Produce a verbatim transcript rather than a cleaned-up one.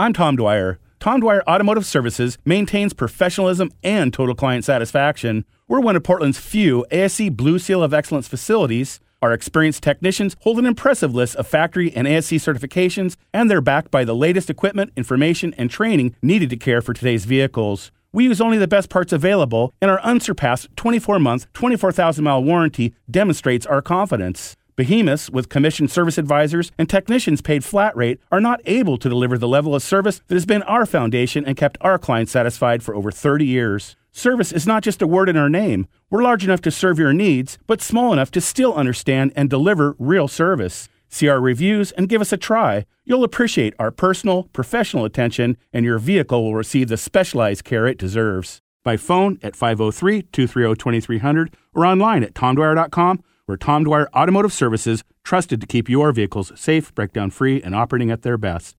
I'm Tom Dwyer. Tom Dwyer Automotive Services maintains professionalism and total client satisfaction. We're one of Portland's few A S C Blue Seal of Excellence facilities. Our experienced technicians hold an impressive list of factory and A S C certifications, and they're backed by the latest equipment, information, and training needed to care for today's vehicles. We use only the best parts available, and our unsurpassed twenty-four month, twenty-four thousand mile warranty demonstrates our confidence. Behemoths with commissioned service advisors and technicians paid flat rate are not able to deliver the level of service that has been our foundation and kept our clients satisfied for over thirty years. Service is not just a word in our name. We're large enough to serve your needs, but small enough to still understand and deliver real service. See our reviews and give us a try. You'll appreciate our personal, professional attention, and your vehicle will receive the specialized care it deserves. By phone at five oh three, two three oh, two three hundred or online at tom dwyer dot com. We're Tom Dwyer Automotive Services, trusted to keep your vehicles safe, breakdown-free, and operating at their best.